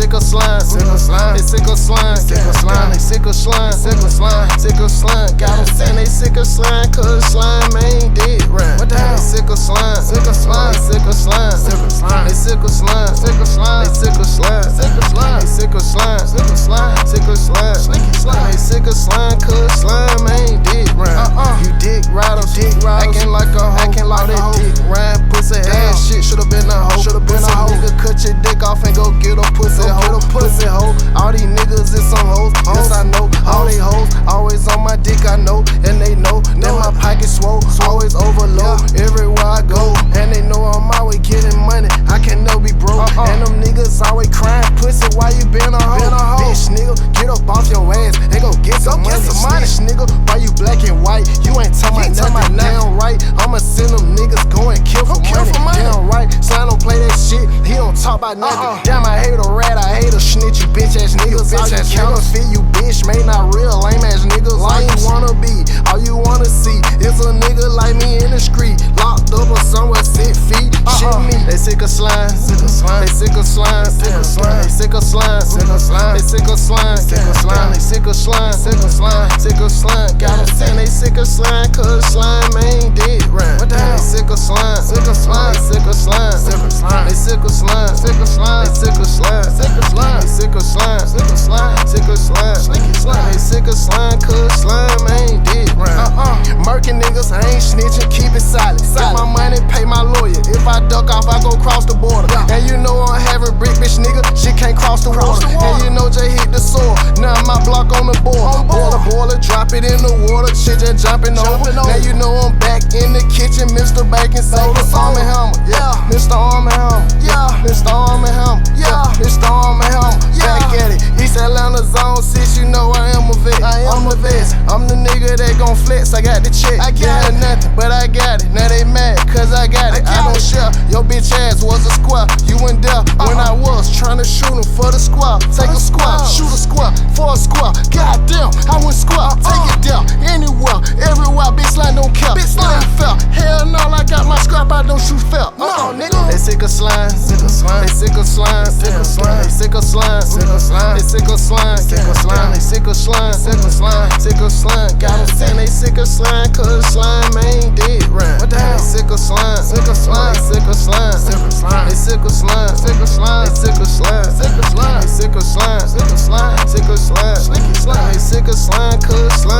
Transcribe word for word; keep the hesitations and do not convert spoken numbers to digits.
sick of slime, sick of slime, they sick of slime, sick of slime, they sick of slime, sick of slime, sick of slime. Got them saying they sick of slime, cause slime ain't dead right. What the hell? They sick of slime, sick of slime, sick of slime, sick of slime, they sick of slime, sick of slime, they sick of slime, sick of slime, they sick of slime, sick of slime, sick of slime, slicky slime, they sick of slime, cause slime ain't dead right. Uh-uh. You dick riders, dick riders, acting like a hoe, acting like a hoe. Dick ride, pussy ass shit, should've been a hoe, should've been a hoe. Nigga, cut your dick off and go get a pussy hoe, pussy hoe. All these niggas is some hoes, yes I know. All they hoes always on my dick, I know, and they know that my pocket swole, always overload everywhere I go, and they know I'm always getting money. I can never be broke, and them niggas always crying pussy. Why you been a hoe? Bitch nigga, get up off your ass and go get some money. Snitch nigga, why you black and white? You ain't talking about nothing. Damn right, I'ma send them niggas go and kill for money. Damn right, son don't play that shit. He don't talk about nothing. Damn, I hate a rat, I hate a snitch. You bitch ass niggas, bitch ass counterfeit. You bitch made not real, lame ass niggas. All you wanna be, all you wanna see is a nigga like me in the street, locked up or somewhere six feet. Shit me, they sick of slime, sick of slime, they sick of slime, sick of slime, they sick of slime, sick of slime, they sick of slime, sick of slime, they sick of slime, sick of slime, sick of slime. Got them saying they sick of slime, cause slime ain't dead right. What the hell? They sick of slime, sick of slime, sick of slime, sick of slime, they sick of slime, sick of slime, they sick of slime, sick of slime, they sick of slime, sick of slime, sick of slime, slicky slime, they sick of slime, cause slime ain't dead right. Uh-uh, murking niggas, I ain't snitching, keep it silent. Get my money, pay my lawyer. If I duck off, I go cross the border. And you know I'm having brick, bitch nigga, shit can't cross the water. And you know Jay hit the soil, now my block on the board. Boiler, boiler, drop it in the water, shit just jumping over. Now you know I'm back in the kitchen, Mister Bacon Soda. Arm and Hammer, yeah, Mister Arm and Hammer, yeah, Mister Arm and Hammer, yeah, Mister Arm and Hammer, back at it. East Atlanta Zone six, you know I am a vet. I'm a vet. I'm the nigga that gon' flex, I got the check. I got nothing, but I got it. Now they mad, cause I got it. I don't share, your bitch ass was a squad. You went there when I was trying to shoot him for the squad. Take a squad, shoot a squad, for a squad. Goddamn, I went squad, take it down. Anywhere, everywhere, bitch line don't care. Bitch line fair. Hell no, I got my scrap, I don't shoot fair. No, nigga. They sick of slime, sick of slime, they sick of slime, sick of slime, they sick of slime, sick of slime, they sick of slime, sick of slime, they sick of slime, sick of slime, sick of slime. Got them saying they sick of slime, cause slime ain't dead right. What the hell? They sick of slime, sick of slime, sick of slime, sick of slime, they sick of slime, sick of slime, they sick of slime, sick of slime, they sick of slime, sick of slime, sick of slime, slicky slime, they sick of slime, cause slime